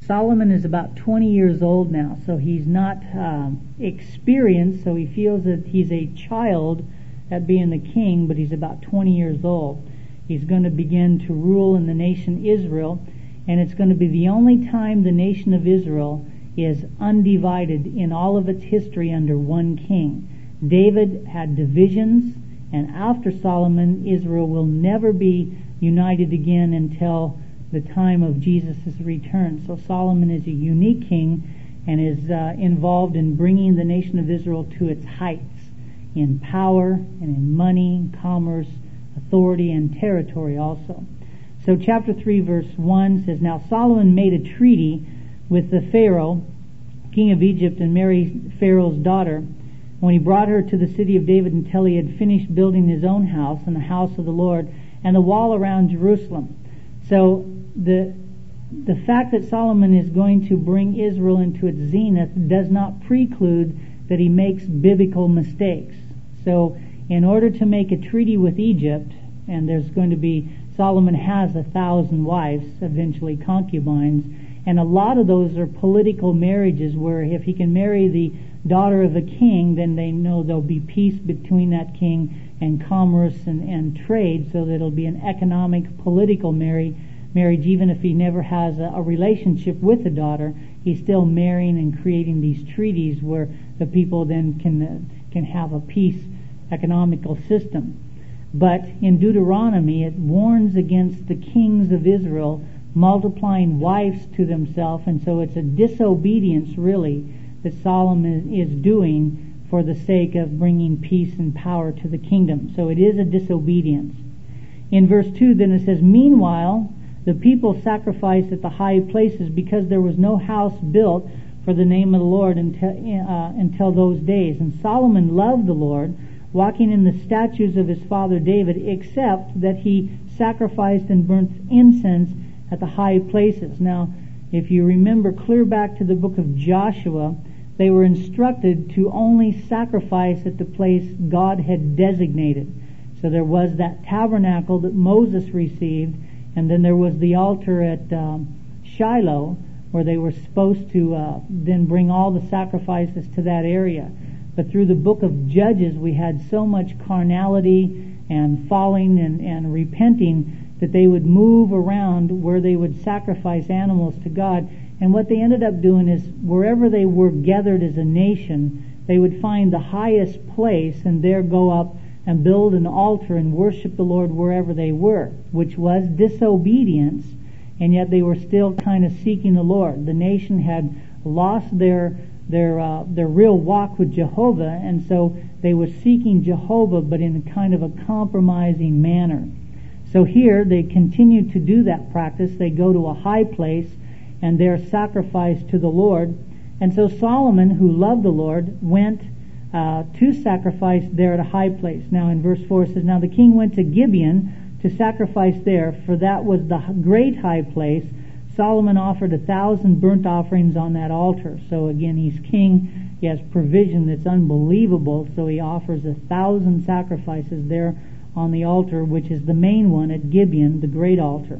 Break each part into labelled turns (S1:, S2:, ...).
S1: Solomon is about 20 years old now, so he's not experienced, so he feels that he's a child at being the king, but he's about 20 years old. He's going to begin to rule in the nation Israel, and it's going to be the only time the nation of Israel is undivided in all of its history under one king. David had divisions, and after Solomon, Israel will never be united again until the time of Jesus' return. So Solomon is a unique king and is involved in bringing the nation of Israel to its heights in power and in money, commerce, authority, and territory also. So chapter 3 verse 1 says, Now Solomon made a treaty with the Pharaoh, king of Egypt, and Mary, Pharaoh's daughter, when he brought her to the city of David until he had finished building his own house and the house of the Lord and the wall around Jerusalem. So the fact that Solomon is going to bring Israel into its zenith does not preclude that he makes biblical mistakes. So in order to make a treaty with Egypt, and there's going to be, Solomon has 1,000 wives, eventually concubines, and a lot of those are political marriages where if he can marry the daughter of a king, then they know there'll be peace between that king and commerce and trade, so that it'll be an economic, political marriage. Even if he never has a relationship with the daughter, he's still marrying and creating these treaties where the people then can have a peace economical system. But in Deuteronomy, it warns against the kings of Israel multiplying wives to themselves, and so it's a disobedience really that Solomon is doing for the sake of bringing peace and power to the kingdom. So it is a disobedience. In verse 2 then it says, Meanwhile the people sacrificed at the high places because there was no house built for the name of the Lord until those days. And Solomon loved the Lord, walking in the statutes of his father David, except that he sacrificed and burnt incense at the high places. Now, if you remember clear back to the book of Joshua, they were instructed to only sacrifice at the place God had designated. So there was that tabernacle that Moses received, and then there was the altar at Shiloh, where they were supposed to then bring all the sacrifices to that area. But through the book of Judges, we had so much carnality and falling and repenting that they would move around where they would sacrifice animals to God. And what they ended up doing is, wherever they were gathered as a nation, they would find the highest place and there go up and build an altar and worship the Lord wherever they were, which was disobedience, and yet they were still kind of seeking the Lord. The nation had lost their real walk with Jehovah, and so they were seeking Jehovah, but in a kind of a compromising manner. So here they continue to do that practice. They go to a high place and there sacrifice to the Lord. And so Solomon, who loved the Lord, went to sacrifice there at a high place. Now in verse 4 it says, Now the king went to Gibeon to sacrifice there, for that was the great high place. Solomon offered 1,000 burnt offerings on that altar. So again, he's king. He has provision that's unbelievable. So he offers 1,000 sacrifices there on the altar, which is the main one at Gibeon, the great altar.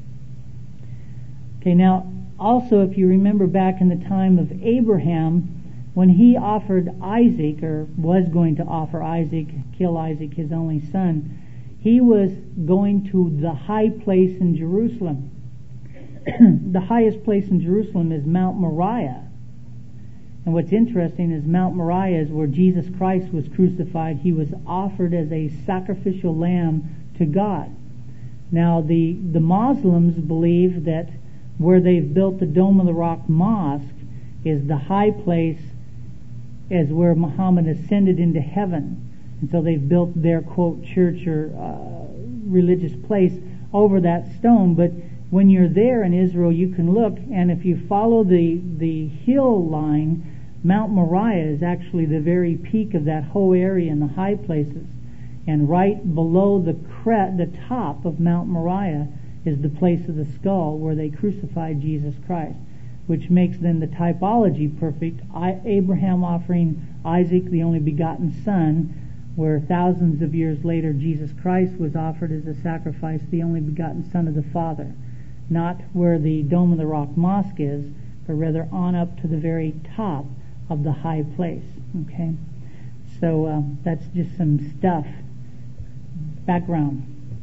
S1: Okay, now also if you remember back in the time of Abraham, when he offered Isaac, or was going to offer Isaac, kill Isaac, his only son, he was going to the high place in Jerusalem. The highest place in Jerusalem is Mount Moriah. And what's interesting is Mount Moriah is where Jesus Christ was crucified. He was offered as a sacrificial lamb to God. Now the Muslims believe that where they've built the Dome of the Rock Mosque is the high place, as where Muhammad ascended into heaven. And so they've built their, quote, church or religious place over that stone. But when you're there in Israel, you can look, and if you follow the hill line, Mount Moriah is actually the very peak of that whole area in the high places. And right below the top of Mount Moriah is the place of the skull where they crucified Jesus Christ, which makes then the typology perfect. Abraham offering Isaac, the only begotten son, where thousands of years later Jesus Christ was offered as a sacrifice, the only begotten Son of the Father. not where the Dome of the Rock Mosque is, but rather on up to the very top of the high place. Okay, so that's just some stuff. Background.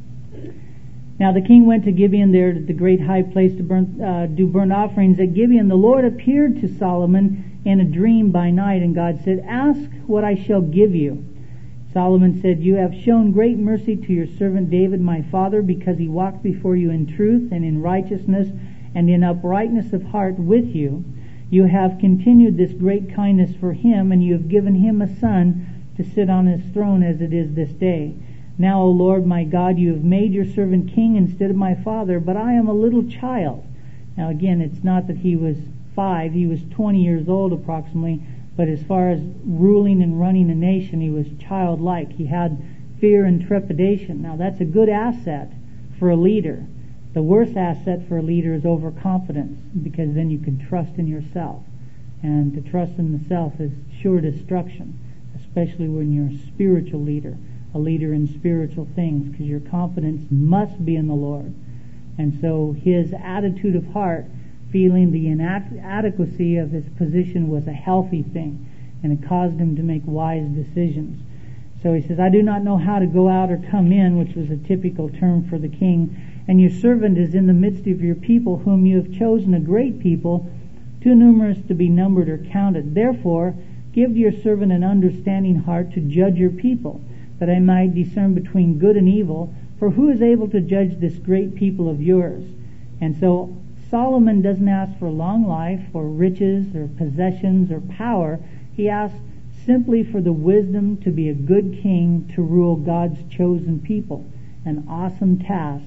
S1: Now the king went to Gibeon, there to the great high place, to do burnt offerings. At Gibeon the Lord appeared to Solomon in a dream by night, and God said, "Ask what I shall give you." Solomon said, "You have shown great mercy to your servant David my father, because he walked before you in truth and in righteousness and in uprightness of heart with you. You have continued this great kindness for him, and you have given him a son to sit on his throne as it is this day. Now, O Lord my God, you have made your servant king instead of my father, but I am a little child." Now again, it's not that he was 5, he was 20 years old approximately, but as far as ruling and running a nation, he was childlike. He had fear and trepidation. Now that's a good asset for a leader. The worst asset for a leader is overconfidence, because then you can trust in yourself. And to trust in the self is sure destruction, especially when you're a spiritual leader, a leader in spiritual things, because your confidence must be in the Lord. And so his attitude of heart, feeling the inadequacy of his position, was a healthy thing, and it caused him to make wise decisions. So he says, "I do not know how to go out or come in," which was a typical term for the king, "and your servant is in the midst of your people, whom you have chosen, a great people, too numerous to be numbered or counted. Therefore, give your servant an understanding heart to judge your people, that I might discern between good and evil. For who is able to judge this great people of yours?" And so Solomon doesn't ask for long life or riches or possessions or power. He asks simply for the wisdom to be a good king, to rule God's chosen people. An awesome task,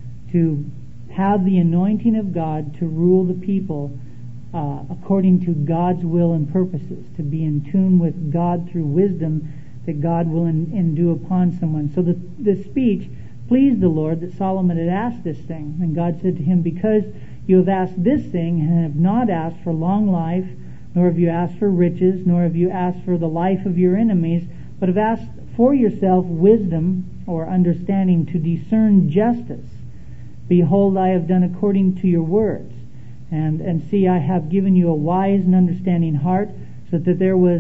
S1: to have the anointing of God to rule the people according to God's will and purposes, to be in tune with God through wisdom that God will endue upon someone. So the speech pleased the Lord that Solomon had asked this thing. And God said to him, "Because you have asked this thing, and have not asked for long life, nor have you asked for riches, nor have you asked for the life of your enemies, but have asked for yourself wisdom," or understanding, "to discern justice. Behold, I have done according to your words. And see, I have given you a wise and understanding heart, so that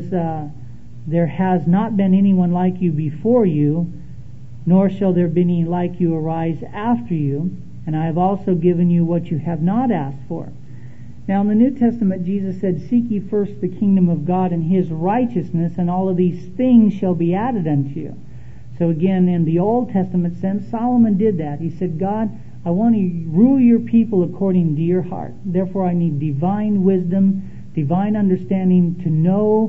S1: there has not been anyone like you before you, nor shall there be any like you arise after you. And I have also given you what you have not asked for." Now in the New Testament, Jesus said, "Seek ye first the kingdom of God and his righteousness, and all of these things shall be added unto you." So again, in the Old Testament sense, Solomon did that. He said, "God, I want to rule your people according to your heart. Therefore I need divine wisdom, divine understanding to know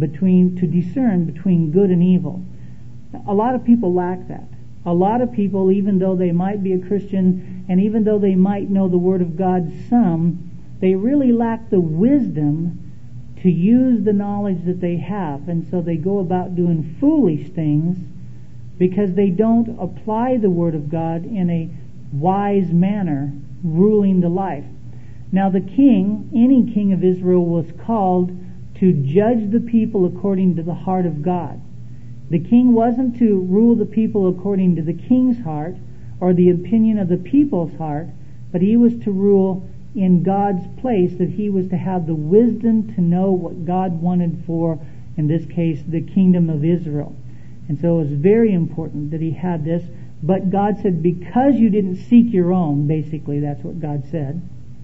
S1: to discern between good and evil." A lot of people lack that. A lot of people, even though they might be a Christian, and even though they might know the Word of God some, they really lack the wisdom to use the knowledge that they have. And so they go about doing foolish things because they don't apply the Word of God in a wise manner, ruling the life. Now the king, any king of Israel, was called to judge the people according to the heart of God. The king wasn't to rule the people according to the king's heart or the opinion of the people's heart, but he was to rule in God's place, that he was to have the wisdom to know what God wanted for, in this case, the kingdom of Israel. And so it was very important that he had this. But God said, because you didn't seek your own, basically that's what God said,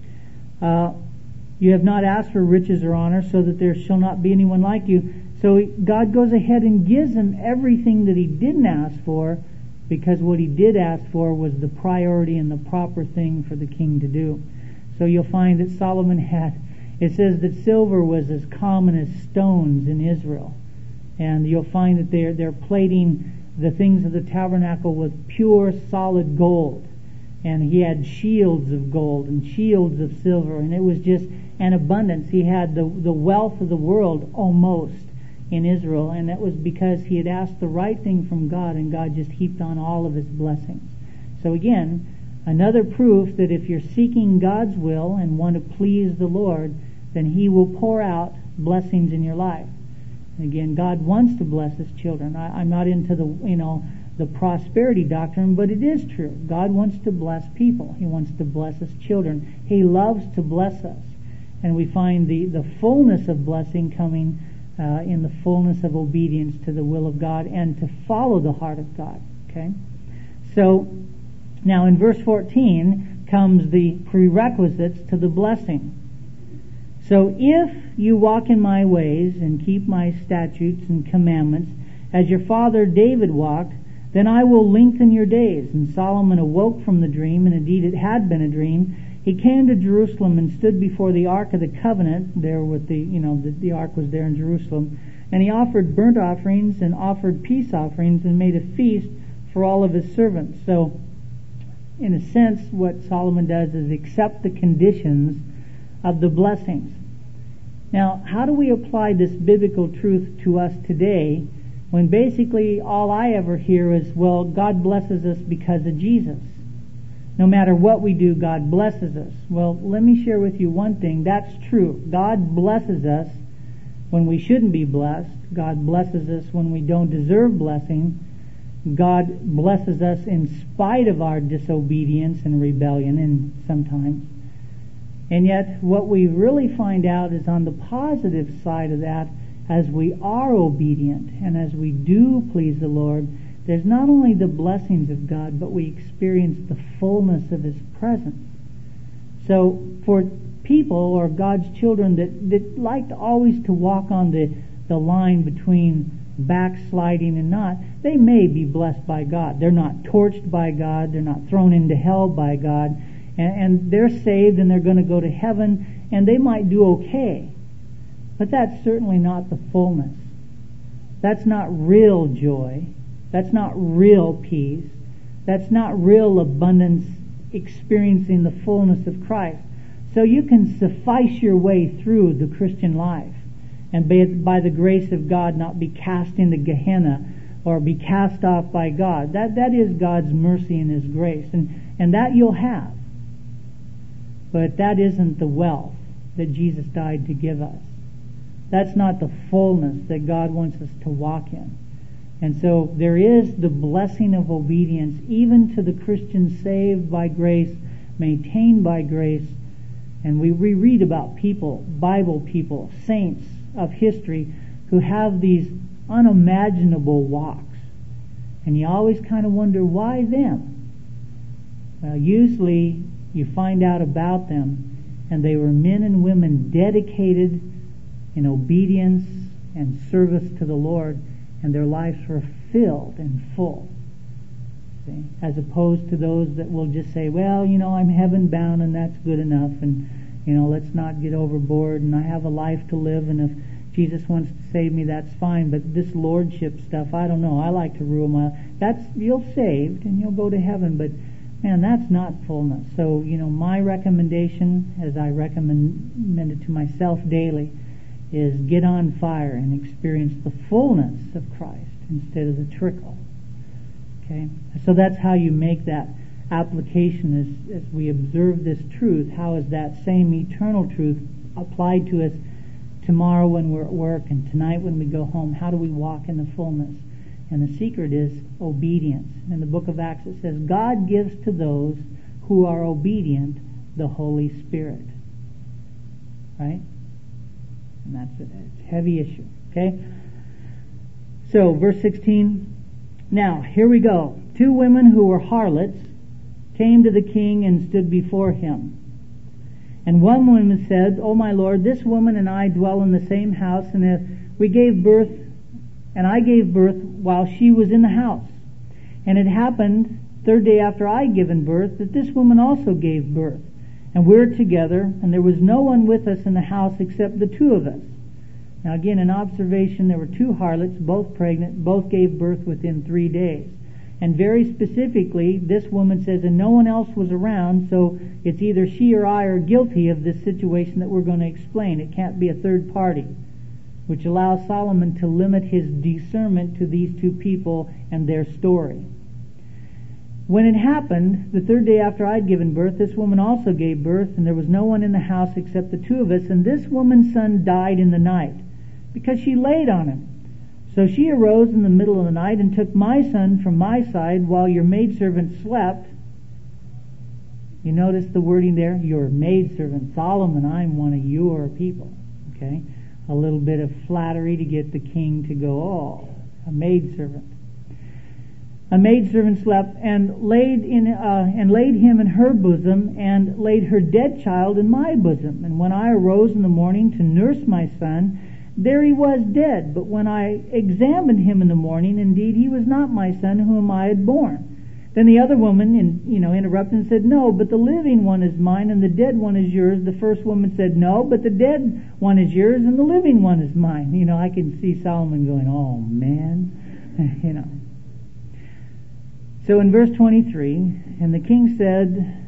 S1: you have not asked for riches or honor, so that there shall not be anyone like you. So God goes ahead and gives him everything that he didn't ask for, because what he did ask for was the priority and the proper thing for the king to do. So you'll find that Solomon had, it says that silver was as common as stones in Israel. And you'll find that they're plating the things of the tabernacle with pure solid gold. And he had shields of gold and shields of silver, and it was just an abundance. He had the wealth of the world almost in Israel, and that was because he had asked the right thing from God, and God just heaped on all of his blessings. So again, another proof that if you're seeking God's will and want to please the Lord, then he will pour out blessings in your life. And again, God wants to bless his children. I'm not into the prosperity doctrine, but it is true. God wants to bless people. He wants to bless His children. He loves to bless us. And we find the fullness of blessing coming in the fullness of obedience to the will of God and to follow the heart of God. Okay? So, now in verse 14 comes the prerequisites to the blessing. So, if you walk in my ways and keep my statutes and commandments, as your father David walked, then I will lengthen your days. And Solomon awoke from the dream, and indeed it had been a dream. He came to Jerusalem and stood before the Ark of the Covenant, there with the Ark was there in Jerusalem, and he offered burnt offerings and offered peace offerings and made a feast for all of his servants. So, in a sense, what Solomon does is accept the conditions of the blessings. Now, how do we apply this biblical truth to us today when basically all I ever hear is, well, God blesses us because of Jesus. No matter what we do, God blesses us. Well, let me share with you one thing. That's true. God blesses us when we shouldn't be blessed. God blesses us when we don't deserve blessing. God blesses us in spite of our disobedience and rebellion, and sometimes. And yet, what we really find out is on the positive side of that, as we are obedient and as we do please the Lord, there's not only the blessings of God, but we experience the fullness of His presence. So, for people or God's children that like to always to walk on the line between backsliding and not, they may be blessed by God. They're not torched by God. They're not thrown into hell by God. And they're saved and they're going to go to heaven, and they might do okay. But that's certainly not the fullness. That's not real joy. That's not real peace. That's not real abundance, experiencing the fullness of Christ. So you can suffice your way through the Christian life and by the grace of God not be cast into Gehenna or be cast off by God. That is God's mercy and His grace. And that you'll have. But that isn't the wealth that Jesus died to give us. That's not the fullness that God wants us to walk in. And so there is the blessing of obedience even to the Christian saved by grace, maintained by grace. And we read about people, Bible people, saints of history who have these unimaginable walks. And you always kind of wonder, why them? Well, usually you find out about them, and they were men and women dedicated in obedience and service to the Lord, and their lives were filled and full. See? As opposed to those that will just say, well, I'm heaven bound and that's good enough, and let's not get overboard, and I have a life to live, and if Jesus wants to save me, that's fine, but this lordship stuff, I don't know, I like to rule you'll saved and you'll go to heaven, but man, that's not fullness. So, my recommendation, as I recommend it to myself daily, is get on fire and experience the fullness of Christ instead of the trickle. Okay? So that's how you make that application as we observe this truth. How is that same eternal truth applied to us tomorrow when we're at work and tonight when we go home? How do we walk in the fullness? And the secret is obedience. In the book of Acts it says, God gives to those who are obedient the Holy Spirit. Right? And that's a heavy issue. Okay? So, verse 16. Now, here we go. 2 women who were harlots came to the king and stood before him. And one woman said, O my Lord, this woman and I dwell in the same house, and I gave birth while she was in the house. And it happened 3rd day after I had given birth that this woman also gave birth. And we were together, and there was no one with us in the house except the 2 of us. Now again, an observation, there were 2 harlots, both pregnant, both gave birth within 3 days. And very specifically, this woman says, and no one else was around, so it's either she or I are guilty of this situation that we're going to explain. It can't be a third party, which allows Solomon to limit his discernment to these 2 people and their story. When it happened, the 3rd day after I'd given birth, this woman also gave birth, and there was no one in the house except the 2 of us, and this woman's son died in the night, because she laid on him. So she arose in the middle of the night and took my son from my side while your maidservant slept. You notice the wording there? Your maidservant. Solomon, I'm one of your people. Okay? A little bit of flattery to get the king to go, oh, a maidservant. A maidservant slept and laid him in her bosom and laid her dead child in my bosom. And when I arose in the morning to nurse my son, there he was dead. But when I examined him in the morning, indeed he was not my son whom I had born. Then the other woman, interrupted and said, no, but the living one is mine and the dead one is yours. The first woman said, no, but the dead one is yours and the living one is mine. I can see Solomon going, oh man, So in verse 23, and the king said,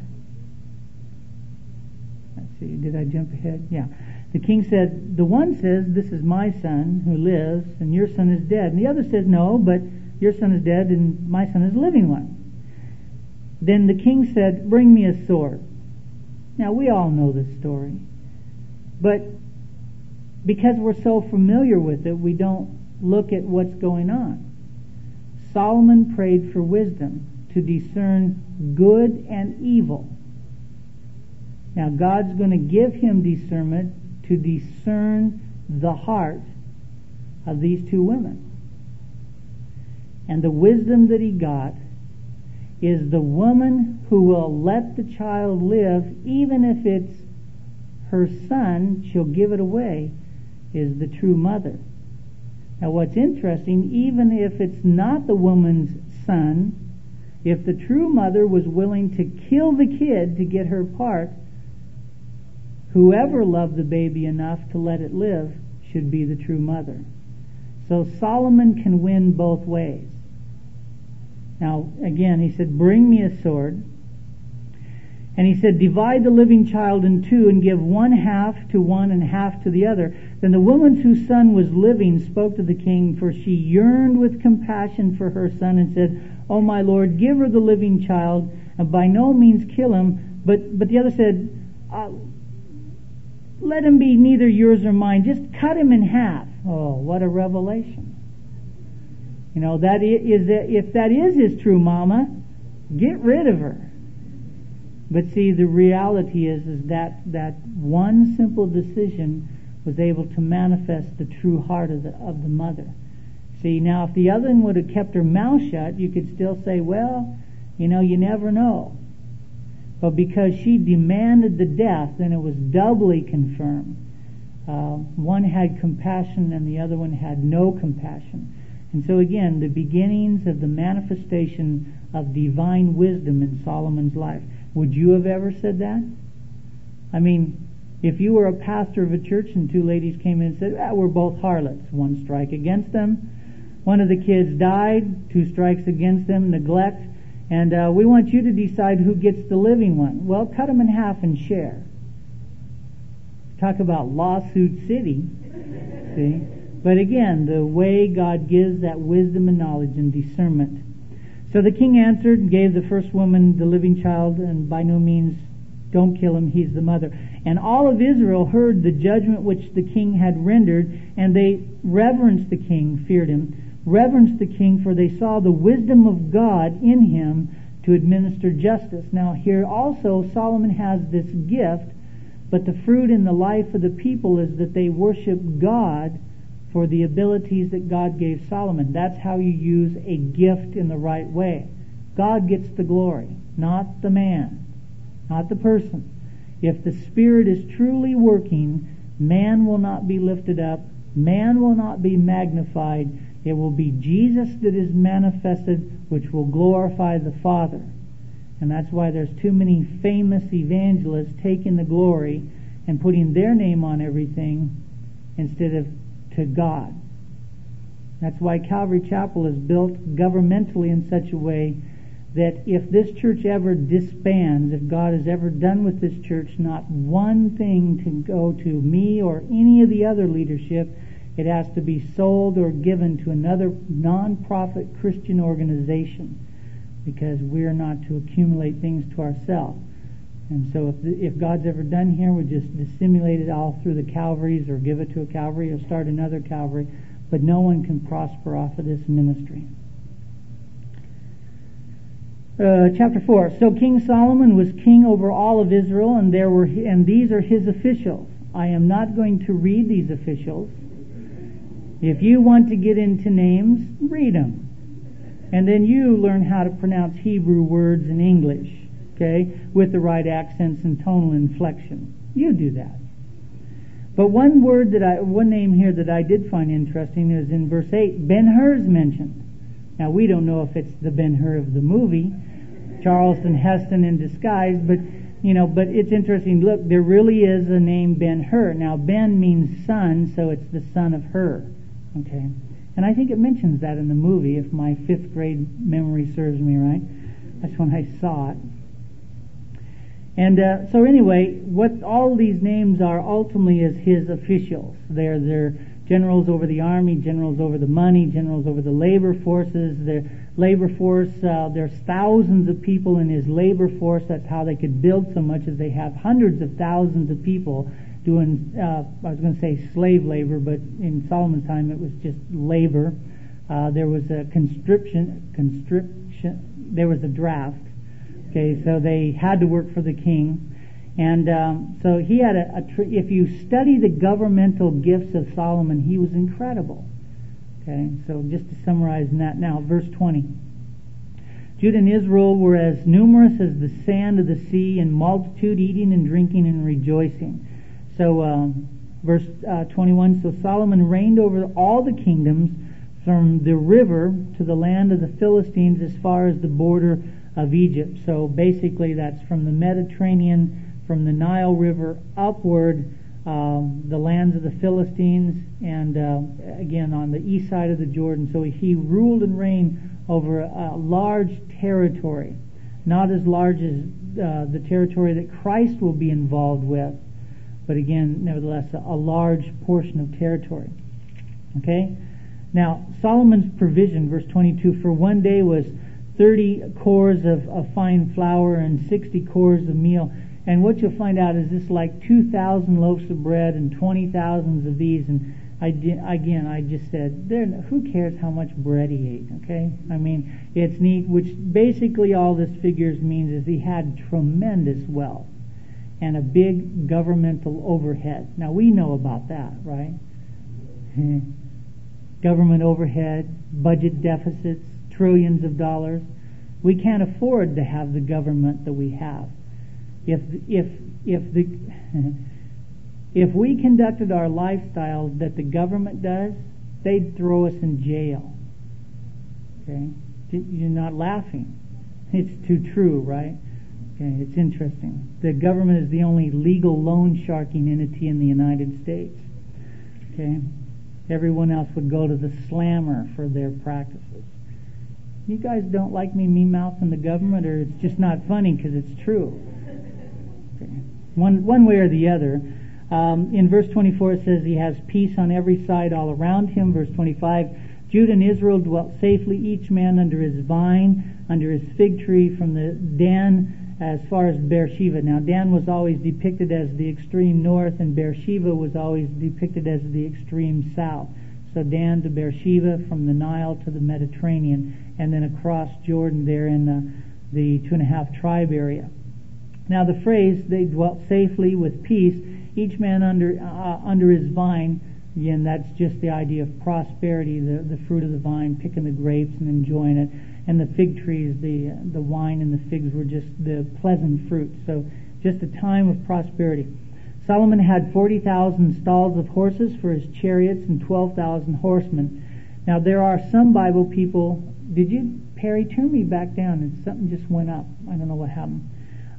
S1: let's see, did I jump ahead? Yeah. The king said, the one says, this is my son who lives and your son is dead. And the other says, no, but your son is dead and my son is the living one. Then the king said, bring me a sword. Now we all know this story. But because we're so familiar with it, we don't look at what's going on. Solomon prayed for wisdom to discern good and evil. Now God's going to give him discernment to discern the heart of these two women. And the wisdom that he got is the woman who will let the child live, even if it's her son, she'll give it away, is the true mother. Now what's interesting, even if it's not the woman's son, if the true mother was willing to kill the kid to get her part, whoever loved the baby enough to let it live should be the true mother. So Solomon can win both ways. Now, again, he said, bring me a sword. And he said, divide the living child in two and give one half to one and half to the other. Then the woman whose son was living spoke to the king, for she yearned with compassion for her son and said, O my lord, give her the living child, and by no means kill him. But the other said, let him be neither yours or mine. Just cut him in half. Oh, what a revelation. If that is his true mama, get rid of her. But see, the reality is that one simple decision was able to manifest the true heart of the mother. See, now if the other one would have kept her mouth shut, you could still say, well, you never know. But because she demanded the death, then it was doubly confirmed. One had compassion and the other one had no compassion. And so again, the beginnings of the manifestation of divine wisdom in Solomon's life. Would you have ever said that? I mean, if you were a pastor of a church and two ladies came in and said, we're both harlots, one strike against them, one of the kids died, two strikes against them, neglect, and we want you to decide who gets the living one. Well, cut them in half and share. Talk about lawsuit city. See? But again, the way God gives that wisdom and knowledge and discernment. So the king answered and gave the first woman the living child, and by no means don't kill him, he's the mother. And all of Israel heard the judgment which the king had rendered, and they reverenced the king, feared him, reverenced the king, for they saw the wisdom of God in him to administer justice. Now here also Solomon has this gift, but the fruit in the life of the people is that they worship God for the abilities that God gave Solomon. That's how you use a gift in the right way. God gets the glory, not the man, not the person. If the Spirit is truly working, man will not be lifted up, man will not be magnified. It will be Jesus that is manifested, which will glorify the Father. And that's why there's too many famous evangelists taking the glory and putting their name on everything instead of to God. That's why Calvary Chapel is built governmentally in such a way that if this church ever disbands, if God is ever done with this church, not one thing can go to me or any of the other leadership. It has to be sold or given to another non-profit Christian organization, because we're not to accumulate things to ourselves. And so if God's ever done here, we just disseminate it all through the Calvaries or give it to a Calvary or start another Calvary. but no one can prosper off of this ministry. Chapter 4. So King Solomon was king over all of Israel, and these are his officials. I am not going to read these officials. If you want to get into names, read them. And then you learn how to pronounce Hebrew words in English, okay, with the right accents and tonal inflection. You do that. But one name here that I did find interesting is in verse 8, Ben-Hur is mentioned. Now we don't know if it's the Ben-Hur of the movie, Charlton Heston in disguise, but it's interesting. Look, there really is a name Ben-Hur. Now Ben means son, so it's the son of Hur. Okay. And I think it mentions that in the movie, if my 5th grade memory serves me right. That's when I saw it. And so anyway, what all these names are ultimately is his officials. They're generals over the army, generals over the money, generals over the labor forces. Their labor force, there's thousands of people in his labor force. That's how they could build so much, as they have hundreds of thousands of people doing, I was going to say slave labor, but in Solomon's time it was just labor. There was a conscription, there was a draft. Okay, so they had to work for the king. And so he had if you study the governmental gifts of Solomon, he was incredible. Okay, so just to summarize that now, verse 20. Judah and Israel were as numerous as the sand of the sea, in multitude, eating and drinking and rejoicing. So verse 21, so Solomon reigned over all the kingdoms from the river to the land of the Philistines as far as the border of Egypt. So basically that's from the Mediterranean, from the Nile River upward, the lands of the Philistines, and again on the east side of the Jordan. So he ruled and reigned over a large territory, not as large as the territory that Christ will be involved with, but again, nevertheless, a large portion of territory. Okay? Now, Solomon's provision, verse 22, for one day was 30 cores of fine flour and 60 cores of meal. And what you'll find out is this like 2,000 loaves of bread and 20,000 of these. And I just said, who cares how much bread he ate, okay? I mean, it's neat, which basically all this figures means is he had tremendous wealth and a big governmental overhead. Now, we know about that, right? Government overhead, budget deficits, trillions of dollars. We can't afford to have the government that we have. If we conducted our lifestyle that the government does, they'd throw us in jail. Okay? You're not laughing. It's too true, right? Okay, it's interesting. The government is the only legal loan sharking entity in the United States. Okay? Everyone else would go to the slammer for their practices. You guys don't like me mean-mouthing the government, or it's just not funny because it's true? Okay. One way or the other. In verse 24 it says he has peace on every side all around him. Verse 25, Judah and Israel dwelt safely, each man under his vine, under his fig tree, from the Dan as far as Beersheba. Now Dan was always depicted as the extreme north, and Beersheba was always depicted as the extreme south. So Dan to Beersheba, from the Nile to the Mediterranean, and then across Jordan there in the 2.5 tribe area. Now the phrase, they dwelt safely with peace, each man under his vine, again, that's just the idea of prosperity, the fruit of the vine, picking the grapes and enjoying it. And the fig trees, the wine and the figs were just the pleasant fruit. So just a time of prosperity. Solomon had 40,000 stalls of horses for his chariots and 12,000 horsemen. Now there are some Bible people, Perry, turn me back down, and something just went up. I don't know what happened.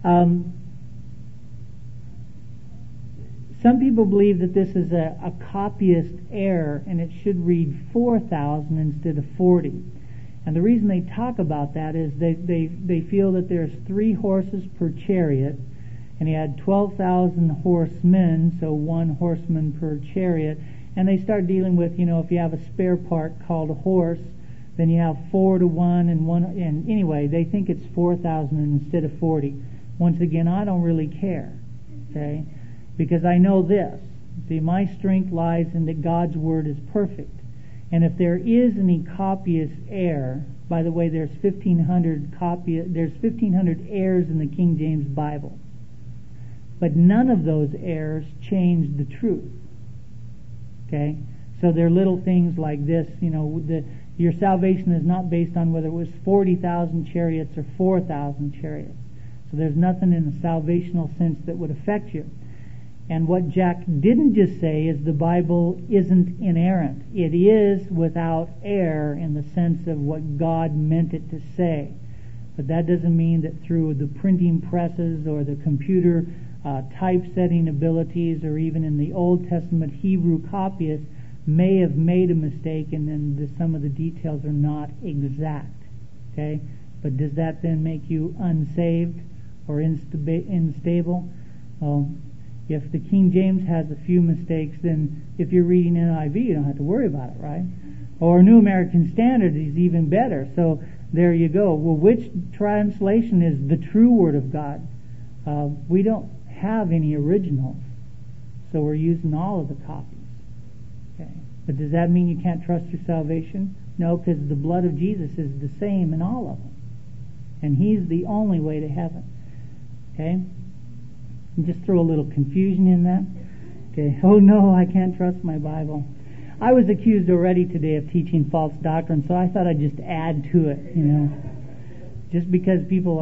S1: Some people believe that this is a copyist error, and it should read 4,000 instead of 40. And the reason they talk about that is they feel that there's 3 horses per chariot, and he had 12,000 horsemen, so 1 horseman per chariot. And they start dealing with, if you have a spare part called a horse, then you have 4 to 1 and 1. And anyway, they think it's 4,000 instead of 40. Once again, I don't really care, okay? Because I know this. See, my strength lies in that God's Word is perfect. And if there is any copyist error, by the way, there's 1,500 errors in the King James Bible. But none of those errors change the truth. Okay? So there are little things like this, your salvation is not based on whether it was 40,000 chariots or 4,000 chariots. So there's nothing in the salvational sense that would affect you. And what Jack didn't just say is the Bible isn't inerrant. It is without error in the sense of what God meant it to say. But that doesn't mean that through the printing presses or the computer typesetting abilities, or even in the Old Testament Hebrew copyists may have made a mistake, and then some of the details are not exact. Okay? But does that then make you unsaved or unstable? If the King James has a few mistakes, then if you're reading NIV, you don't have to worry about it, right? Or New American Standard is even better. So there you go. Well, which translation is the true Word of God? We don't have any originals, so we're using all of the copies. Okay. But does that mean you can't trust your salvation? No, because the blood of Jesus is the same in all of them. And He's the only way to heaven. Okay? And just throw a little confusion in that. Okay. Oh no, I can't trust my Bible. I was accused already today of teaching false doctrine, so I thought I'd just add to it, Just because people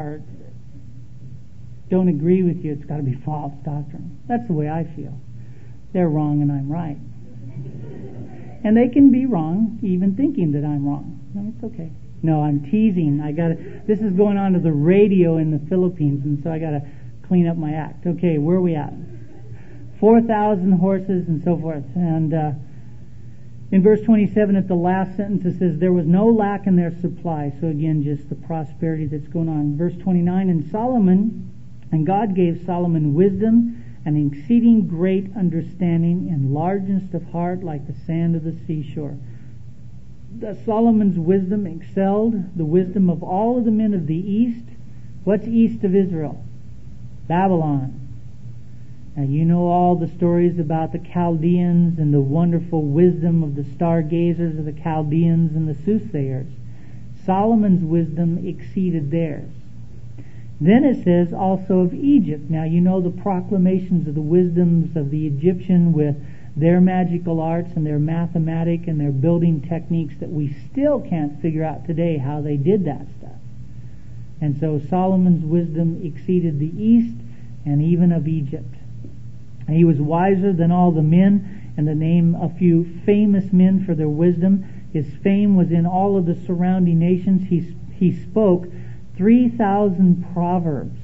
S1: don't agree with you, it's got to be false doctrine. That's the way I feel. They're wrong and I'm right. And they can be wrong, even thinking that I'm wrong. No, it's okay. No, I'm teasing. This is going on to the radio in the Philippines, and so I got to clean up my act. Okay, where are we at? 4,000 horses and so forth. And in verse 27, at the last sentence, it says, there was no lack in their supply. So again, just the prosperity that's going on. Verse 29, and God gave Solomon wisdom and exceeding great understanding and largeness of heart like the sand of the seashore. Solomon's wisdom excelled the wisdom of all of the men of the east. What's east of Israel? Babylon. Now you know all the stories about the Chaldeans and the wonderful wisdom of the stargazers of the Chaldeans and the soothsayers. Solomon's wisdom exceeded theirs. Then it says also of Egypt. Now you know the proclamations of the wisdoms of the Egyptian with their magical arts and their mathematic and their building techniques that we still can't figure out today how they did that stuff. And so Solomon's wisdom exceeded the east and even of Egypt. And he was wiser than all the men, and to name a few famous men for their wisdom, his fame was in all of the surrounding nations. He spoke 3,000 proverbs.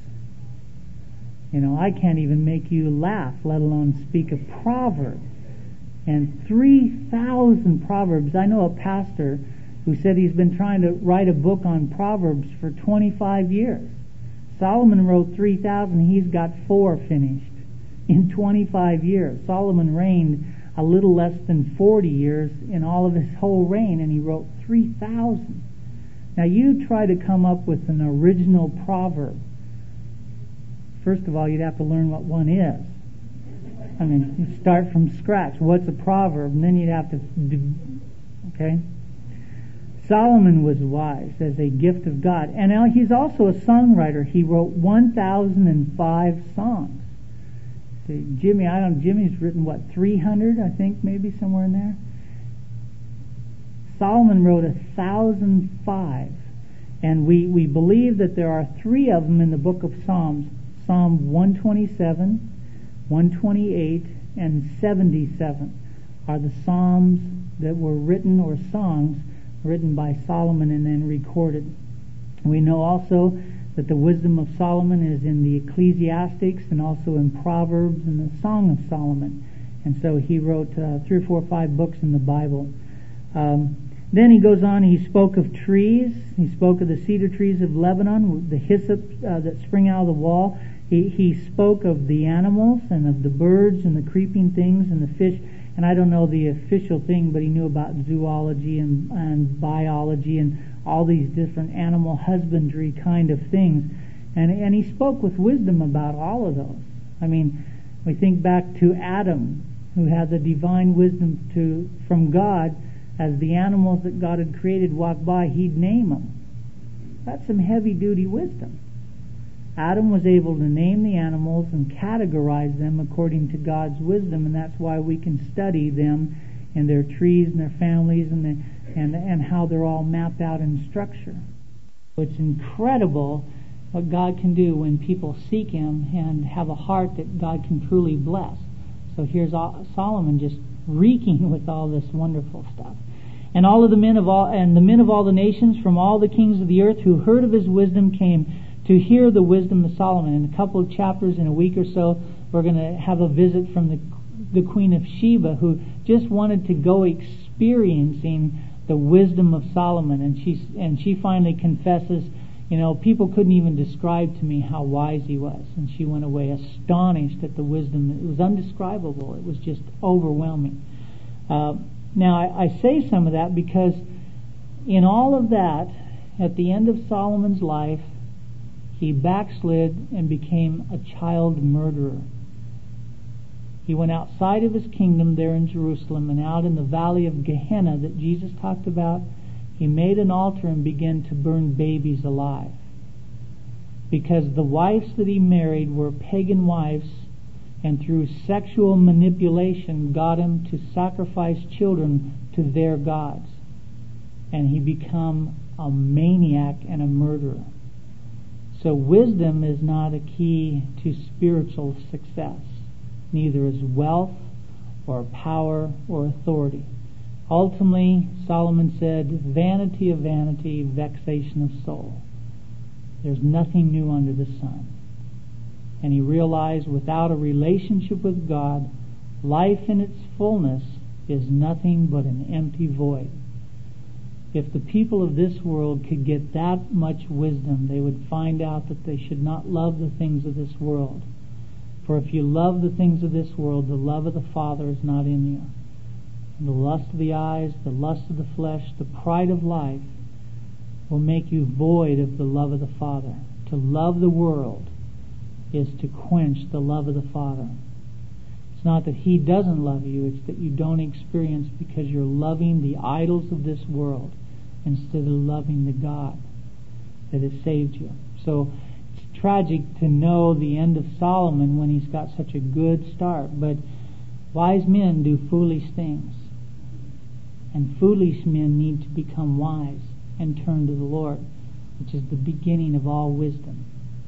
S1: I can't even make you laugh, let alone speak a proverb. And 3,000 proverbs. I know a pastor who said he's been trying to write a book on Proverbs for 25 years. Solomon wrote 3,000. He's got 4 finished in 25 years. Solomon reigned a little less than 40 years in all of his whole reign, and he wrote 3,000. Now you try to come up with an original proverb. First of all, you'd have to learn what one is. You start from scratch. What's a proverb? And then you'd have to okay? Solomon was wise as a gift of God. And now he's also a songwriter. He wrote 1,005 songs. See, Jimmy's written 300, I think, maybe somewhere in there. Solomon wrote 1,005. And we believe that there are 3 of them in the book of Psalms. Psalm 127, 128, and 77 are the psalms that were written, or songs written by Solomon and then recorded. We know also that the wisdom of Solomon is in the Ecclesiastics and also in Proverbs and the Song of Solomon. And so he wrote 3 or 4 or 5 books in the Bible. Then he goes on, he spoke of trees. He spoke of the cedar trees of Lebanon, the hyssop that spring out of the wall. He spoke of the animals and of the birds and the creeping things and the fish. And I don't know the official thing, but he knew about zoology and biology and all these different animal husbandry kind of things. And he spoke with wisdom about all of those. We think back to Adam, who had the divine wisdom from God as the animals that God had created walked by, he'd name them. That's some heavy-duty wisdom. Adam was able to name the animals and categorize them according to God's wisdom, and that's why we can study them and their trees and their families and how they're all mapped out in structure. It's incredible what God can do when people seek Him and have a heart that God can truly bless. So here's Solomon just reeking with all this wonderful stuff. And the men of all the nations from all the kings of the earth who heard of his wisdom came to hear the wisdom of Solomon. In a couple of chapters, in a week or so, we're going to have a visit from the Queen of Sheba, who just wanted to go experiencing the wisdom of Solomon. And she finally confesses, people couldn't even describe to me how wise he was. And she went away astonished at the wisdom. It was indescribable. It was just overwhelming. Now, I say some of that because in all of that, at the end of Solomon's life, he backslid and became a child murderer. He went outside of his kingdom there in Jerusalem, and out in the valley of Gehenna that Jesus talked about, he made an altar and began to burn babies alive. Because the wives that he married were pagan wives, and through sexual manipulation got him to sacrifice children to their gods. And he became a maniac and a murderer. So wisdom is not a key to spiritual success. Neither is wealth or power or authority. Ultimately, Solomon said, vanity of vanity, vexation of soul. There's nothing new under the sun. And he realized without a relationship with God, life in its fullness is nothing but an empty void. If the people of this world could get that much wisdom, they would find out that they should not love the things of this world. For if you love the things of this world, the love of the Father is not in you. And the lust of the eyes, the lust of the flesh, the pride of life will make you void of the love of the Father. To love the world is to quench the love of the Father. It's not that He doesn't love you, it's that you don't experience because you're loving the idols of this world instead of loving the God that has saved you. So it's tragic to know the end of Solomon when he's got such a good start. But wise men do foolish things. And foolish men need to become wise and turn to the Lord, which is the beginning of all wisdom.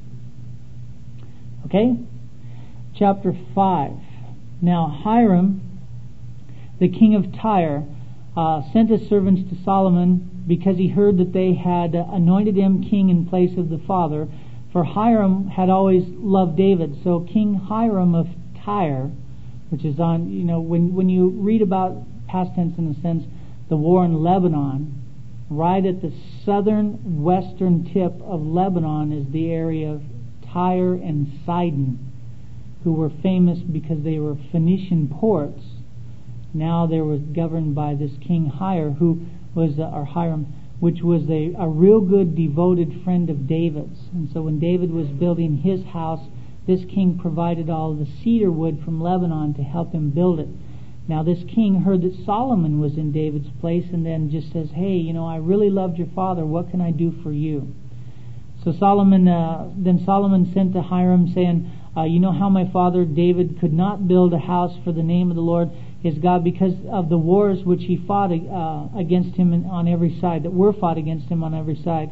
S1: Okay? Chapter 5. Now Hiram, the king of Tyre, sent his servants to Solomon because he heard that they had anointed him king in place of the father. For Hiram had always loved David. So King Hiram of Tyre, which is on, when you read about, past tense in a sense, the war in Lebanon, right at the southern western tip of Lebanon is the area of Tyre and Sidon, who were famous because they were Phoenician ports. Now they were governed by this King Hiram, who was Hiram, which was a real good devoted friend of David's. And so when David was building his house, this king provided all the cedar wood from Lebanon to help him build it. Now this king heard that Solomon was in David's place, and then just says, hey, I really loved your father. What can I do for you? So Solomon sent to Hiram saying, you know how my father David could not build a house for the name of the Lord his God because of the wars which he fought against him on every side, that were fought against him on every side.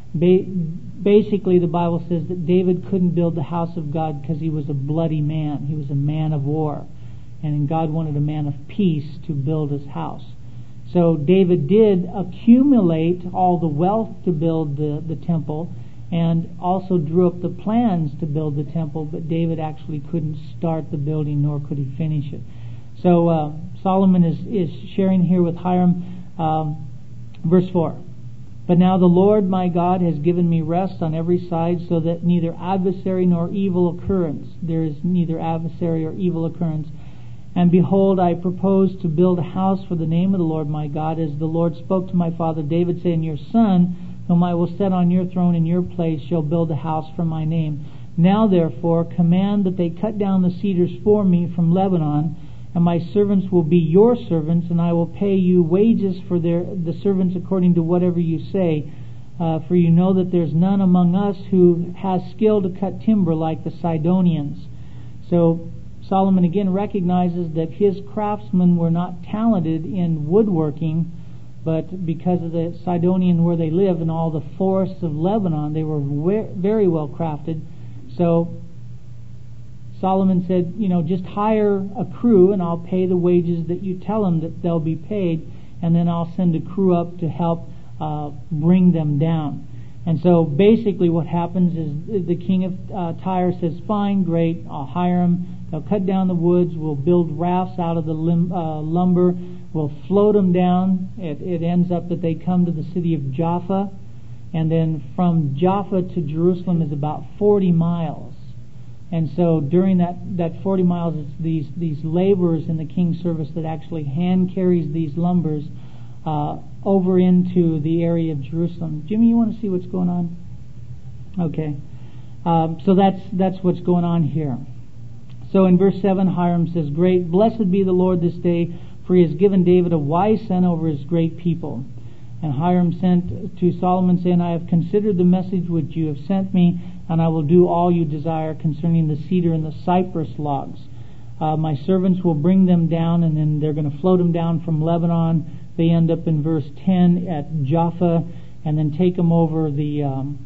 S1: Basically, the Bible says that David couldn't build the house of God because he was a bloody man. He was a man of war. And God wanted a man of peace to build his house. So David did accumulate all the wealth to build the temple, and also drew up the plans to build the temple, but David actually couldn't start the building, nor could he finish it. So Solomon is sharing here with Hiram, verse 4. But now the Lord my God has given me rest on every side, so that neither adversary nor evil occurrence. There is neither adversary or evil occurrence. And behold, I propose to build a house for the name of the Lord my God, as the Lord spoke to my father David, saying, your son, whom I will set on your throne in your place, shall build a house for my name. Now therefore command that they cut down the cedars for me from Lebanon, and my servants will be your servants, and I will pay you wages for the servants according to whatever you say. For you know that there's none among us who has skill to cut timber like the Sidonians." So Solomon again recognizes that his craftsmen were not talented in woodworking, but because of the Sidonian where they live and all the forests of Lebanon, they were very well crafted. So Solomon said, just hire a crew and I'll pay the wages that you tell them that they'll be paid, and then I'll send a crew up to help bring them down. And so basically what happens is the king of Tyre says, "Fine, great, I'll hire them. They'll cut down the woods. We'll build rafts out of the lumber. We'll float them down." It ends up that they come to the city of Jaffa, and then from Jaffa to Jerusalem is about 40 miles. And so during that 40 miles, it's these laborers in the king's service that actually hand carries these lumbers over into the area of Jerusalem. Jimmy, you want to see what's going on? Okay. So that's what's going on here. So in verse 7, Hiram says, "Great, blessed be the Lord this day, for he has given David a wise son over his great people." And Hiram sent to Solomon, saying, "I have considered the message which you have sent me, and I will do all you desire concerning the cedar and the cypress logs. My servants will bring them down, and then they're going to float them down from Lebanon. They end up in verse 10 at Jaffa, and then take them over the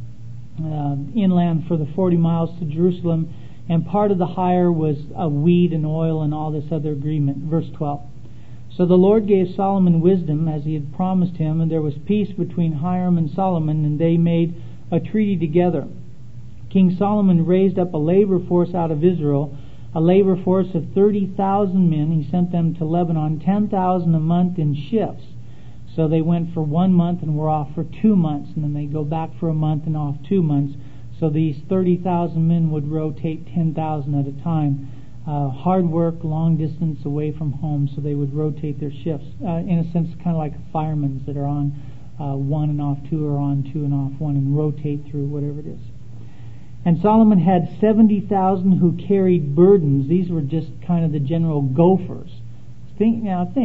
S1: inland for the 40 miles to Jerusalem. And part of the hire was wheat and oil and all this other agreement." Verse 12. "So the Lord gave Solomon wisdom, as he had promised him, and there was peace between Hiram and Solomon, and they made a treaty together. King Solomon raised up a labor force out of Israel, a labor force of 30,000 men. He sent them to Lebanon, 10,000 a month in shifts. So they went for 1 month and were off for 2 months, and then they go back for a month and off 2 months. So these 30,000 men would rotate 10,000 at a time. Hard work, long distance away from home, so they would rotate their shifts. In a sense, kind of like firemen that are on 1 and off 2, or on 2 and off 1, and rotate through whatever it is. And Solomon had 70,000 who carried burdens. These were just kind of the general gophers. Think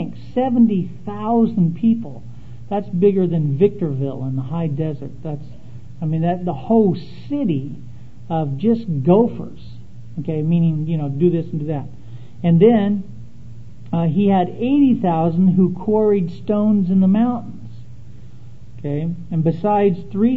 S1: 70,000 people. That's bigger than Victorville in the high desert. The whole city of just gophers. Okay, meaning, do this and do that. And then he had 80,000 who quarried stones in the mountains. Okay, and besides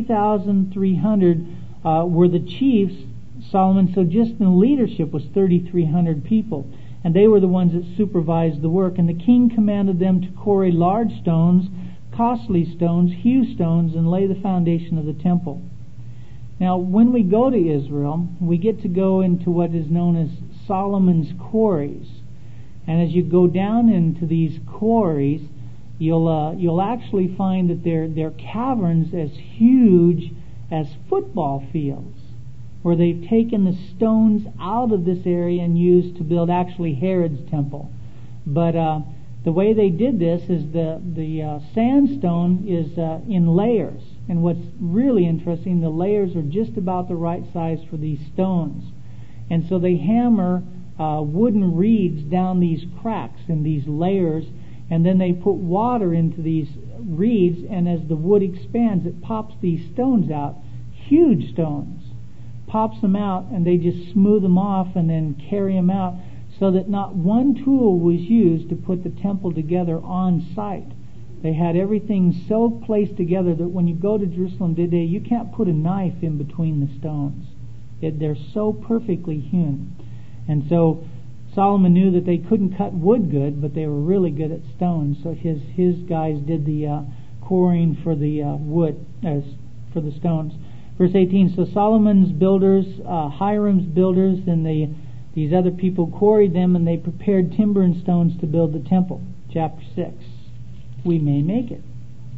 S1: 3,300 were the chiefs, Solomon. So just in the leadership was 3,300 people, and they were the ones that supervised the work. And the king commanded them to quarry large stones, costly stones, hew stones, and lay the foundation of the temple. Now, when we go to Israel, we get to go into what is known as Solomon's quarries. And as you go down into these quarries, you'll actually find that they're caverns as huge as football fields, where they've taken the stones out of this area and used to build actually Herod's temple. But the way they did this is the sandstone is in layers. And what's really interesting, the layers are just about the right size for these stones. And so they hammer wooden reeds down these cracks in these layers, and then they put water into these reeds, and as the wood expands, it pops these stones out, huge stones, pops them out, and they just smooth them off and then carry them out, so that not one tool was used to put the temple together on site. They had everything so placed together that when you go to Jerusalem today, you can't put a knife in between the stones. They're so perfectly hewn. And so Solomon knew that they couldn't cut wood good, but they were really good at stones. So his guys did the quarrying for the wood, for the stones. Verse 18, so Solomon's builders, Hiram's builders, and these other people quarried them, and they prepared timber and stones to build the temple. Chapter 6. We may make it.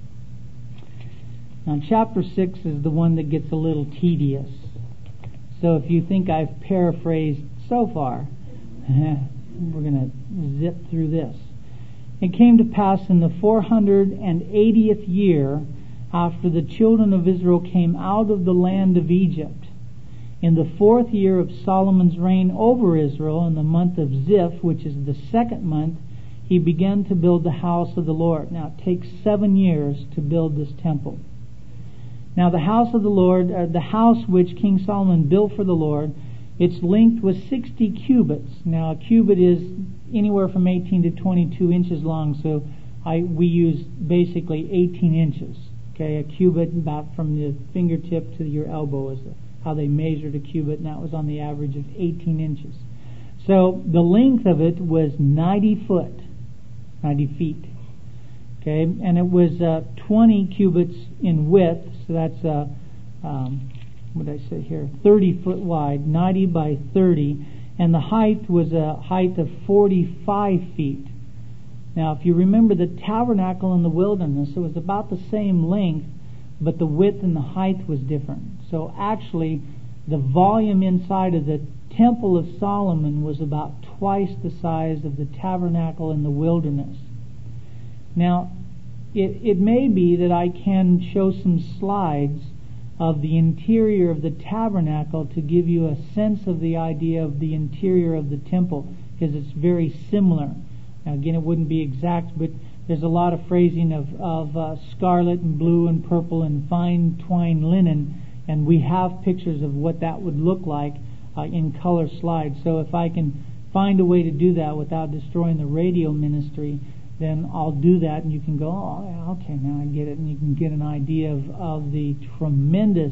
S1: Now, chapter 6 is the one that gets a little tedious. So if you think I've paraphrased so far, we're going to zip through this. It came to pass in the 480th year, after the children of Israel came out of the land of Egypt, In the 4th year of Solomon's reign over Israel, in the month of Ziph, which is the 2nd month, he began to build the house of the Lord. Now it takes 7 years to build this temple. Now the house of the Lord, the house which King Solomon built for the Lord, its length was 60 cubits. Now a cubit is anywhere from 18 to 22 inches long, so we use basically 18 inches. Okay, a cubit about from the fingertip to your elbow is how they measured a cubit, and that was on the average of 18 inches. So the length of it was 90 feet. Okay, and it was 20 cubits in width, so that's what did I say here? 30 foot wide, 90 by 30, and the height was a height of 45 feet. Now, if you remember the tabernacle in the wilderness, it was about the same length, but the width and the height was different. So actually, the volume inside of the Temple of Solomon was about twice the size of the tabernacle in the wilderness. Now, it may be that I can show some slides of the interior of the tabernacle to give you a sense of the idea of the interior of the temple, because it's very similar. Now, again, it wouldn't be exact, but there's a lot of phrasing of scarlet and blue and purple and fine twined linen, and we have pictures of what that would look like in color slides. So if I can find a way to do that without destroying the radio ministry, then I'll do that, and you can go, oh, okay, now I get it, and you can get an idea of the tremendous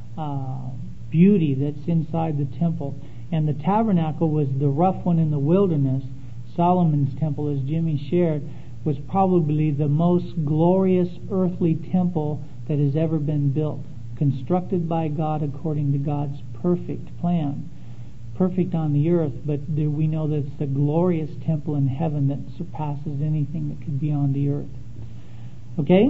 S1: beauty that's inside the temple. And the tabernacle was the rough one in the wilderness. Solomon's temple, as Jimmy shared, was probably the most glorious earthly temple that has ever been built, constructed by God according to God's perfect plan. Perfect on the earth, but we know that it's the glorious temple in heaven that surpasses anything that could be on the earth. Okay?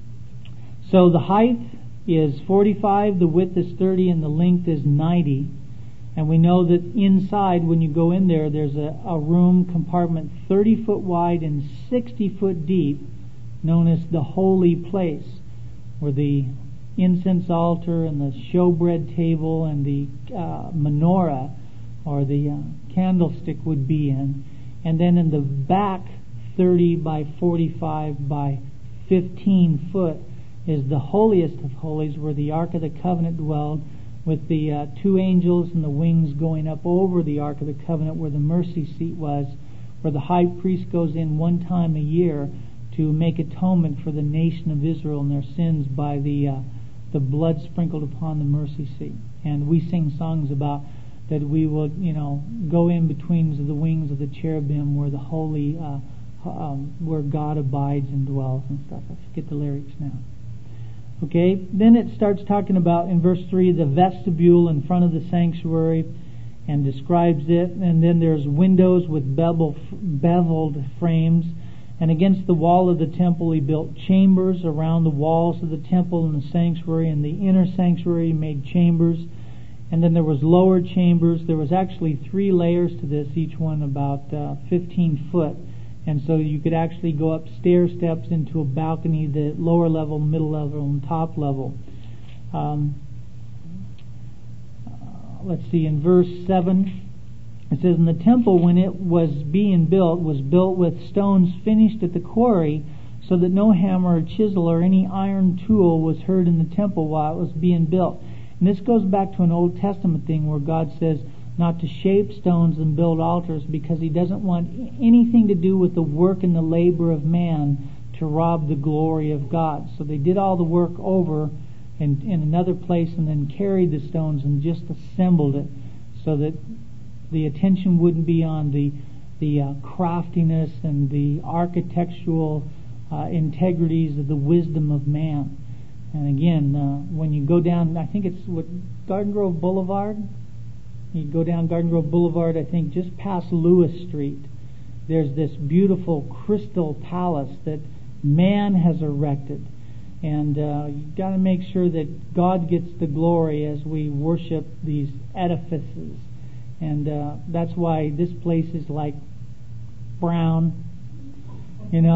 S1: So the height is 45, the width is 30, and the length is 90. And we know that inside, when you go in there, there's a room compartment 30 foot wide and 60 foot deep, known as the holy place, where the incense altar and the showbread table and the menorah, or the candlestick, would be in. And then in the back, 30 by 45 by 15 foot, is the holiest of holies, where the Ark of the Covenant dwelled, with the 2 angels and the wings going up over the Ark of the Covenant, where the mercy seat was, where the high priest goes in one time a year to make atonement for the nation of Israel and their sins by the blood sprinkled upon the mercy seat. And we sing songs about that we will, go in between the wings of the cherubim, where the holy, where God abides and dwells and stuff. I forget the lyrics now. Okay, then it starts talking about, in verse 3, the vestibule in front of the sanctuary, and describes it. And then there's windows with beveled frames. And against the wall of the temple he built chambers around the walls of the temple and the sanctuary. And the inner sanctuary he made chambers. And then there was lower chambers. There was actually 3 layers to this, each one about 15 foot. And so you could actually go up stair steps into a balcony, the lower level, middle level, and top level. Let's see, in verse 7, it says, "And the temple, when it was being built, was built with stones finished at the quarry, so that no hammer or chisel or any iron tool was heard in the temple while it was being built." And this goes back to an Old Testament thing where God says not to shape stones and build altars, because He doesn't want anything to do with the work and the labor of man to rob the glory of God. So they did all the work over in another place, and then carried the stones and just assembled it, so that the attention wouldn't be on the craftiness and the architectural integrities of the wisdom of man. And again, when you go down, I think it's Garden Grove Boulevard. You go down Garden Grove Boulevard, I think just past Lewis Street. There's this beautiful crystal palace that man has erected. And you've got to make sure that God gets the glory as we worship these edifices. And that's why this place is like brown,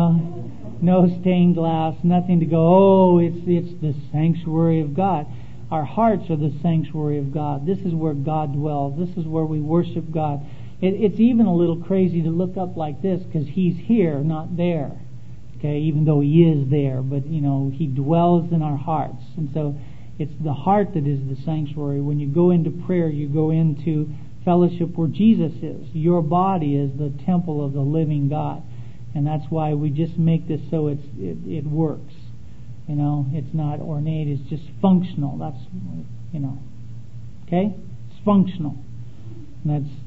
S1: no stained glass, nothing to go, oh, it's the sanctuary of God. Our hearts are the sanctuary of God. This is where God dwells. This is where we worship God. It's even a little crazy to look up like this because He's here, not there. Okay, even though He is there, but He dwells in our hearts. And so it's the heart that is the sanctuary. When you go into prayer, you go into fellowship where Jesus is. Your body is the temple of the living God. And that's why we just make this so it works. It's not ornate, it's just functional. That's, okay? It's functional. And that's...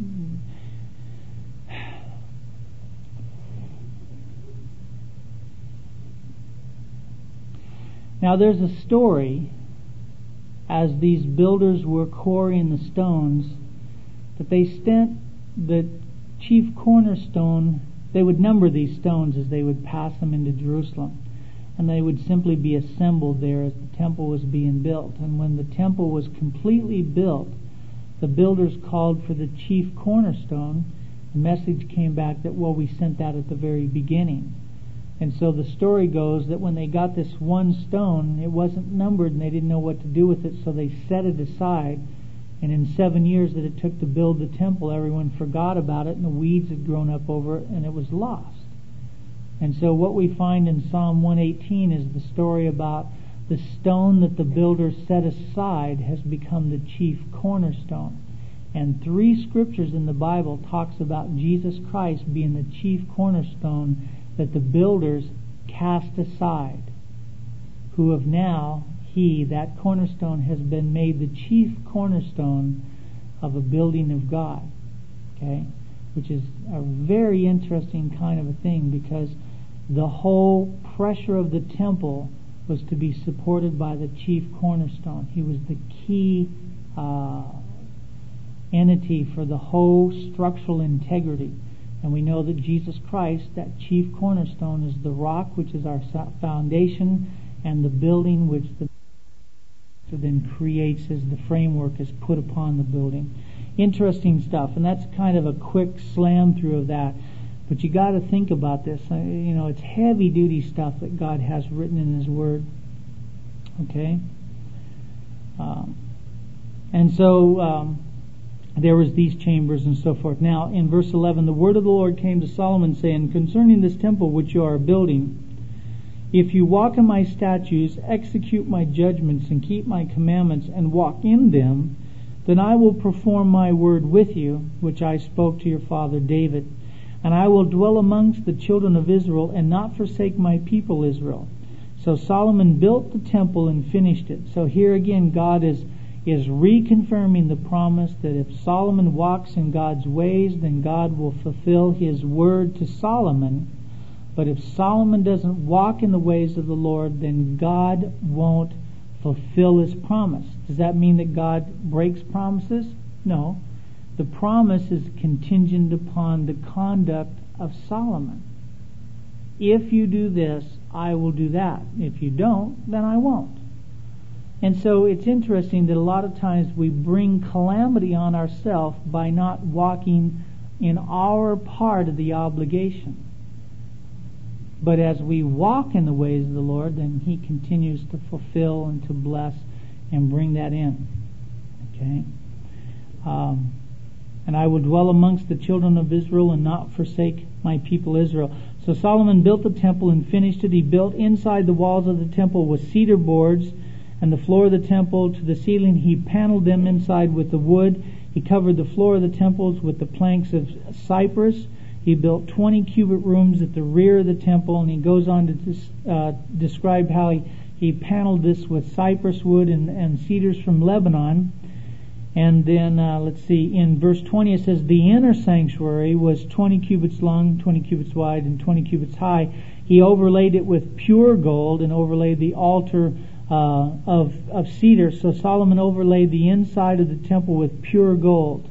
S1: Now there's a story, as these builders were quarrying the stones, that they sent the chief cornerstone. They would number these stones as they would pass them into Jerusalem, and they would simply be assembled there as the temple was being built. And when the temple was completely built, the builders called for the chief cornerstone. The message came back that, well, we sent that at the very beginning. And so the story goes that when they got this one stone, it wasn't numbered and they didn't know what to do with it, so they set it aside. And in 7 years that it took to build the temple, everyone forgot about it and the weeds had grown up over it and it was lost. And so what we find in Psalm 118 is the story about the stone that the builders set aside has become the chief cornerstone. And 3 scriptures in the Bible talks about Jesus Christ being the chief cornerstone that the builders cast aside, who have now, that cornerstone has been made the chief cornerstone of a building of God. Okay? Which is a very interesting kind of a thing, because the whole pressure of the temple was to be supported by the chief cornerstone. He was the key entity for the whole structural integrity. And we know that Jesus Christ, that chief cornerstone, is the rock which is our foundation, and the building which the then creates as the framework is put upon the building. Interesting stuff, and that's kind of a quick slam through of that. But you got to think about this. It's heavy duty stuff that God has written in His Word. Okay, and so there was these chambers and so forth. Now, in verse 11, the word of the Lord came to Solomon, saying, concerning this temple which you are building, if you walk in my statutes, execute my judgments, and keep my commandments, and walk in them, then I will perform my word with you, which I spoke to your father David. And I will dwell amongst the children of Israel, and not forsake my people Israel. So Solomon built the temple and finished it. So here again, God is reconfirming the promise that if Solomon walks in God's ways, then God will fulfill His word to Solomon. But if Solomon doesn't walk in the ways of the Lord, then God won't fulfill His promise. Does that mean that God breaks promises? No. The promise is contingent upon the conduct of Solomon. If you do this, I will do that. If you don't, then I won't. And so it's interesting that a lot of times we bring calamity on ourselves by not walking in our part of the obligation. But as we walk in the ways of the Lord, then He continues to fulfill and to bless and bring that in. Okay? And I will dwell amongst the children of Israel and not forsake my people Israel. So Solomon built the temple and finished it. He built inside the walls of the temple with cedar boards, and the floor of the temple to the ceiling he paneled them inside with the wood. He covered the floor of the temples with the planks of cypress. He built 20 cubit rooms at the rear of the temple, and he goes on to describe how he paneled this with cypress wood and cedars from Lebanon. And then, in verse 20 it says, the inner sanctuary was 20 cubits long, 20 cubits wide, and 20 cubits high. He overlaid it with pure gold and overlaid the altar of cedar. So Solomon overlaid the inside of the temple with pure gold.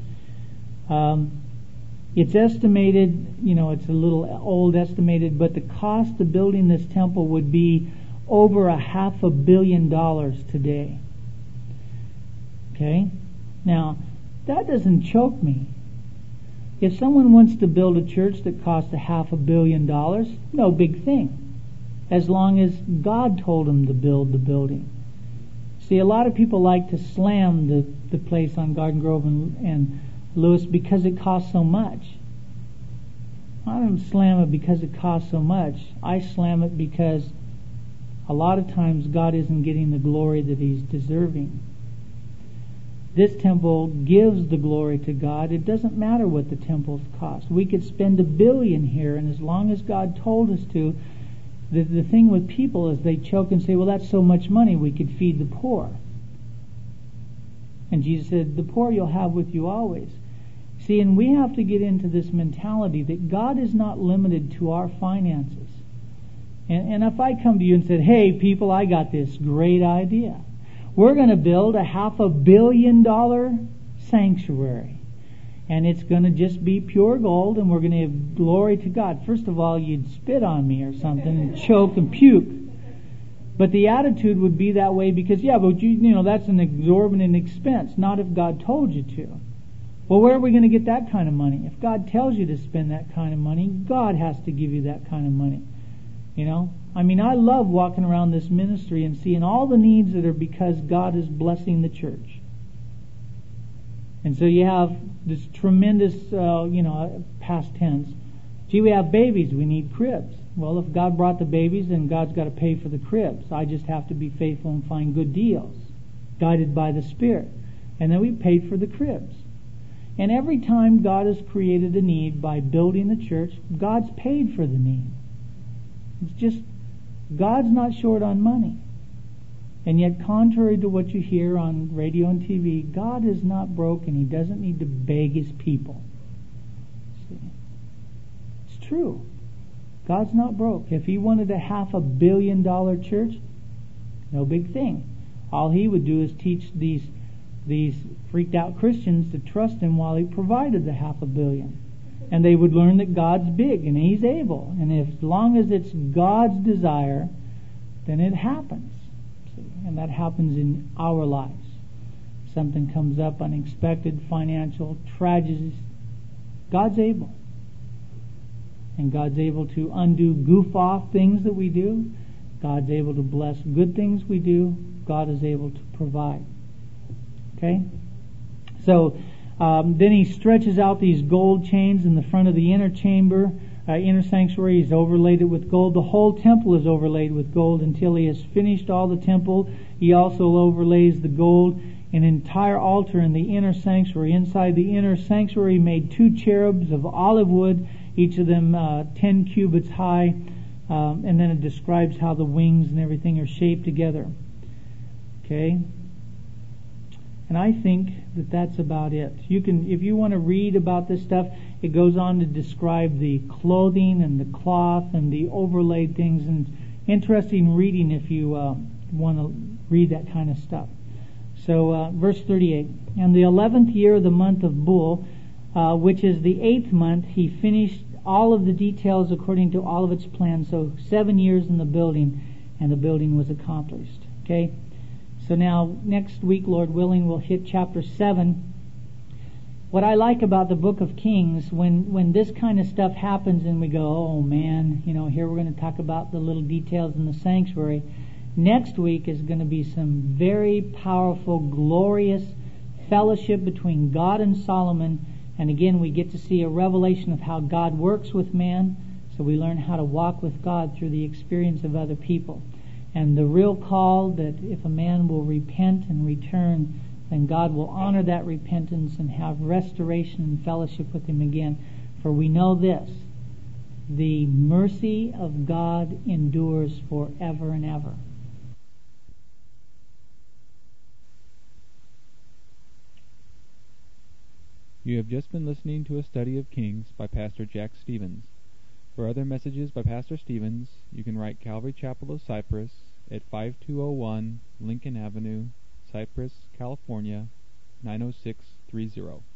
S1: It's estimated, it's a little old estimated, but the cost of building this temple would be over $500 million today. Okay? Now, that doesn't choke me. If someone wants to build a church that costs $500 million, no big thing, as long as God told them to build the building. See, a lot of people like to slam the place on Garden Grove and Lewis because it costs so much. I don't slam it because it costs so much. I slam it because a lot of times God isn't getting the glory that He's deserving. This temple gives the glory to God. It doesn't matter what the temples cost. We could spend $1 billion here, and as long as God told us to, the thing with people is they choke and say, well, that's so much money, we could feed the poor. And Jesus said, the poor you'll have with you always. See, and we have to get into this mentality that God is not limited to our finances. And if I come to you and said, hey, people, I got this great idea. We're going to build a $500 million sanctuary. And it's going to just be pure gold, and we're going to give glory to God. First of all, you'd spit on me or something and choke and puke. But the attitude would be that way because, yeah, but you know, that's an exorbitant expense. Not if God told you to. Well, where are we going to get that kind of money? If God tells you to spend that kind of money, God has to give you that kind of money. You know? I mean, I love walking around this ministry and seeing all the needs that are because God is blessing the church. And so you have this tremendous, past tense. Gee, we have babies, we need cribs. Well, if God brought the babies, then God's got to pay for the cribs. I just have to be faithful and find good deals, guided by the Spirit. And then we paid for the cribs. And every time God has created a need by building the church, God's paid for the need. It's just, God's not short on money. And yet, contrary to what you hear on radio and TV, God is not broke and He doesn't need to beg His people. See? It's true. God's not broke. If He wanted a $500 million church, no big thing. All He would do is teach these freaked out Christians to trust Him while He provided the $500 million. And they would learn that God's big and He's able. And as long as it's God's desire, then it happens. See? And that happens in our lives. Something comes up, unexpected, financial tragedies. God's able. And God's able to undo goof-off things that we do. God's able to bless good things we do. God is able to provide. Okay? So, then He stretches out these gold chains in the front of the inner chamber, inner sanctuary. He's overlaid it with gold. The whole temple is overlaid with gold until He has finished all the temple. He also overlays the gold. An entire altar in the inner sanctuary. Inside the inner sanctuary He made 2 cherubs of olive wood, each of them 10 cubits high. And then it describes how the wings and everything are shaped together. Okay? And I think that that's about it. You can, if you want to read about this stuff, it goes on to describe the clothing and the cloth and the overlaid things. And it's interesting reading if you want to read that kind of stuff. So, verse 38. And the 11th year of the month of Bul, which is the 8th month, He finished all of the details according to all of its plans. So 7 years in the building, and the building was accomplished. Okay? So now, next week, Lord willing, we'll hit chapter 7. What I like about the book of Kings, when this kind of stuff happens and we go, oh man, here we're going to talk about the little details in the sanctuary. Next week is going to be some very powerful, glorious fellowship between God and Solomon. And again, we get to see a revelation of how God works with man. So we learn how to walk with God through the experience of other people. And the real call that if a man will repent and return, then God will honor that repentance and have restoration and fellowship with Him again. For we know this, the mercy of God endures forever and ever.
S2: You have just been listening to a study of Kings by Pastor Jack Stevens. For other messages by Pastor Stevens, you can write Calvary Chapel of Cypress at 5201 Lincoln Avenue, Cypress, California, 90630.